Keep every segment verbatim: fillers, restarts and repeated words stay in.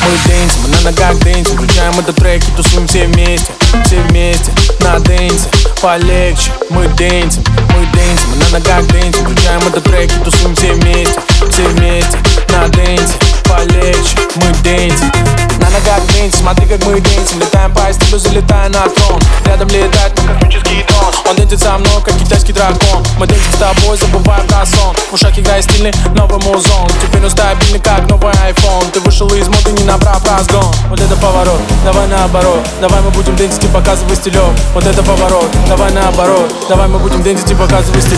Мы дэнсим, мы на ногах дэнсим, включаем этот трек и тусуем все вместе. Все вместе на дэнсе, полегче. Мы дэнсим, мы дэнсим, мы на ногах дэнсим, включаем этот трек и тусуем все вместе. Все вместе на дэнсе, полегче. Мы дэнсим, на ногах дэнсим, смотри как мы дэнсим. Летаем по стилю, залетая на трон. Рядом летает мой космический дрон. Он дэнсит со мной, как китайский дракон. Мы дэнсим с тобой, забывая про сон. В ушах играет стильный новый музон. Теперь он стабильный, как новый iPhone. Ты вышел из моды, не набрав разгон. Вот это поворот, давай наоборот. Давай мы будем дэнсить и показывай стилек. Вот это поворот, давай наоборот. Давай мы будем дэнсить и показывай стилек.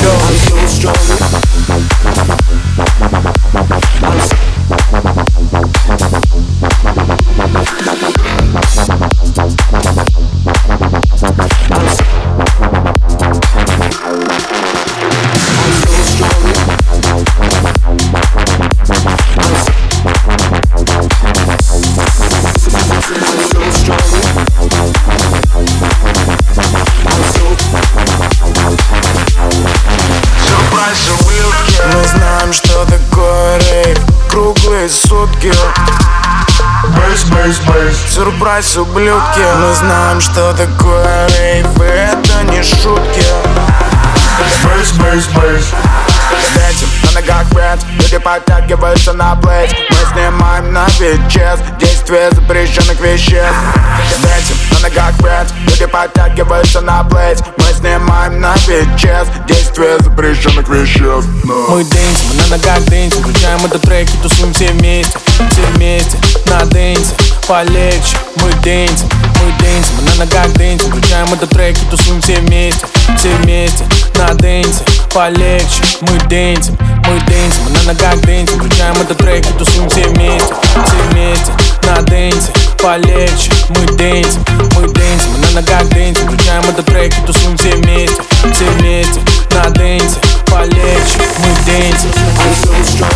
Мы знаем, что такое рейв, круглые сутки. Бейс, бейс, бейс. Сюрприз, ублюдки. Мы знаем, что такое рейв, и это не шутки. Бейс, бейс, бейс. Дэнсим, на ногах френдс, люди подтягиваются на плейс. Мы снимаем на вечес действие запрещенных веществ. Дэнсим, на ногах френдс, люди подтягиваются на плейс. Мы снимаем на вечес действие запрещенных веществ. No. Мы дэнсим, мы на ногах дэнсим, включаем этот трек и тусуем все вместе. Все вместе на дэнсе, полегче. Мы дэнсим, мы дэнсим, мы на ногах дэнсим, включаем этот трек и тусуем все вместе. Все вместе на дэнсе, полегче. Мы дэнсим, мы дэнсим, мы на ногах дэнсим, включаем этот трек и тусуем все вместе. Все вместе на дэнсе, полегче. Мы дэнсим, мы дэнсим, мы на ногах дэнсим, включаем этот трек и тусуем все вместе. Все вместе на дэнсе, полегче. Мы дэнсим.